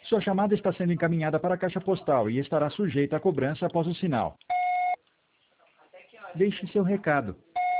Sua chamada está sendo encaminhada para a caixa postal e estará sujeita à cobrança após o sinal. Deixe seu recado.